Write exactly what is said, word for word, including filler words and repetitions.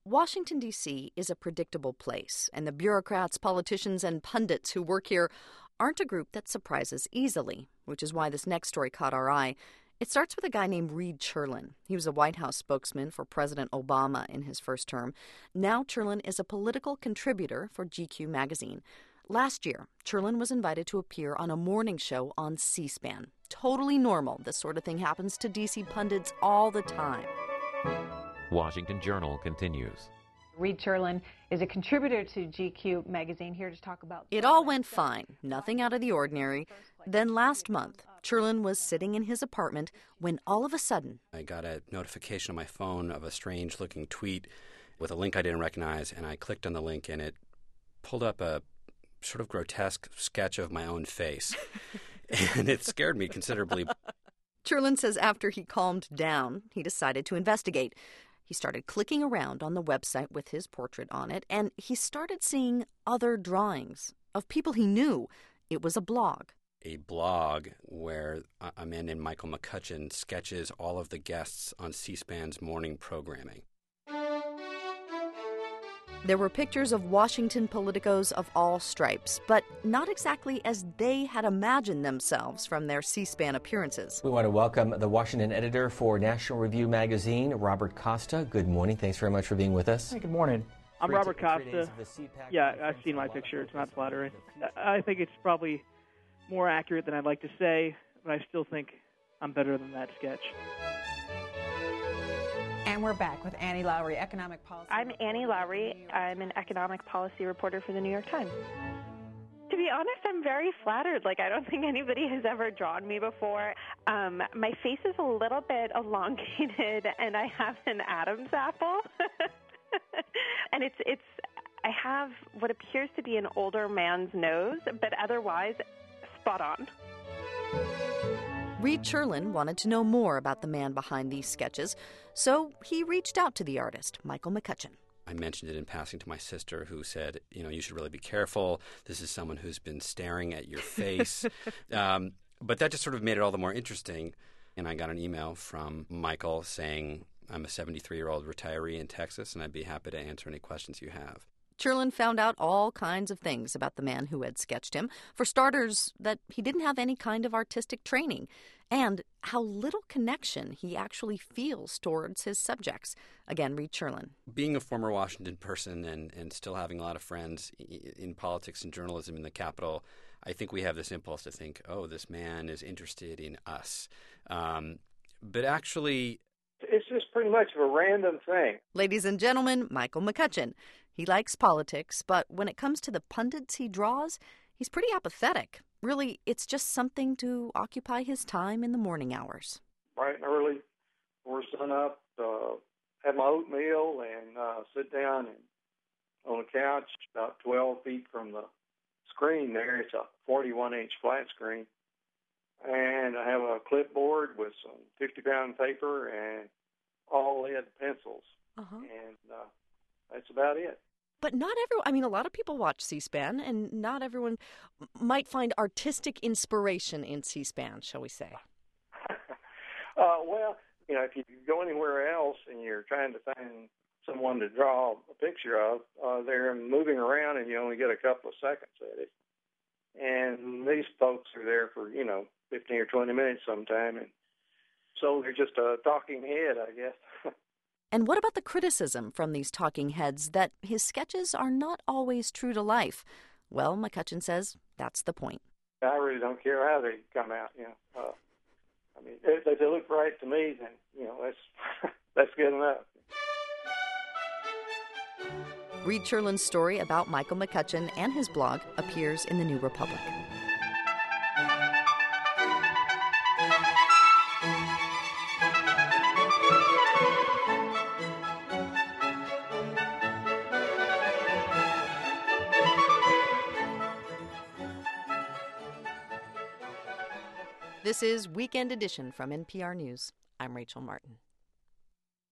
Washington, D C is a predictable place, and the bureaucrats, politicians, and pundits who work here aren't a group that surprises easily, which is why this next story caught our eye. It starts with a guy named Reed Cherlin. He was a White House spokesman for President Obama in his first term. Now Cherlin is a political contributor for G Q magazine. Last year, Cherlin was invited to appear on a morning show on C-SPAN. Totally normal. This sort of thing happens to D C pundits all the time. Washington Journal continues. Reed Cherlin is a contributor to G Q magazine, here to talk about... It all went fine, nothing out of the ordinary. Then last month, Cherlin was sitting in his apartment when all of a sudden... I got a notification on my phone of a strange-looking tweet with a link I didn't recognize, and I clicked on the link, and it pulled up a sort of grotesque sketch of my own face. And it scared me considerably. Cherlin says after he calmed down, he decided to investigate. He started clicking around on the website with his portrait on it, and he started seeing other drawings of people he knew. It was a blog. A blog where a man named Michael McCutcheon sketches all of the guests on C-SPAN's morning programming. There were pictures of Washington politicos of all stripes, but not exactly as they had imagined themselves from their C-SPAN appearances. We want to welcome the Washington editor for National Review magazine, Robert Costa. Good morning. Thanks very much for being with us. Hey, good morning. I'm Three Robert t- Costa. Yeah, I've seen my picture. It's not flattering. I think it's probably more accurate than I'd like to say, but I still think I'm better than that sketch. And we're back with Annie Lowrey, economic policy. I'm Annie Lowrey. I'm an economic policy reporter for the New York Times. To be honest, I'm very flattered. Like, I don't think anybody has ever drawn me before. Um, my face is a little bit elongated, and I have an Adam's apple. and it's it's I have what appears to be an older man's nose, but otherwise spot on. Reed Cherlin wanted to know more about the man behind these sketches, so he reached out to the artist, Michael McCutcheon. I mentioned it in passing to my sister, who said, you know, you should really be careful. This is someone who's been staring at your face. um, but that just sort of made it all the more interesting. And I got an email from Michael saying, I'm a seventy-three-year-old retiree in Texas, and I'd be happy to answer any questions you have. Cherlin found out all kinds of things about the man who had sketched him. For starters, that he didn't have any kind of artistic training, and how little connection he actually feels towards his subjects. Again, Reed Cherlin. Being a former Washington person and, and still having a lot of friends in politics and journalism in the Capitol, I think we have this impulse to think, oh, this man is interested in us. Um, but actually... It's just pretty much of a random thing. Ladies and gentlemen, Michael McCutcheon. He likes politics, but when it comes to the pundits he draws, he's pretty apathetic. Really, it's just something to occupy his time in the morning hours. Bright and early, before sun up, uh, have my oatmeal and uh, sit down and on a couch about twelve feet from the screen there. It's a forty-one inch flat screen. And I have a clipboard with some fifty-pound paper and all lead pencils. Uh-huh. And uh, that's about it. But not everyone, I mean, a lot of people watch C-SPAN, and not everyone might find artistic inspiration in C-SPAN, shall we say. uh, well, you know, if you go anywhere else and you're trying to find someone to draw a picture of, uh, they're moving around and you only get a couple of seconds at it. And these folks are there for, you know, fifteen or twenty minutes sometime, and so they're just a talking head, I guess. And what about the criticism from these talking heads that his sketches are not always true to life? Well, McCutcheon says that's the point. I really don't care how they come out, you know. Uh, I mean, if, if they look right to me, then, you know, that's, that's good enough. Reed Cherlin's story about Michael McCutcheon and his blog appears in the New Republic. This is Weekend Edition from N P R News. I'm Rachel Martin.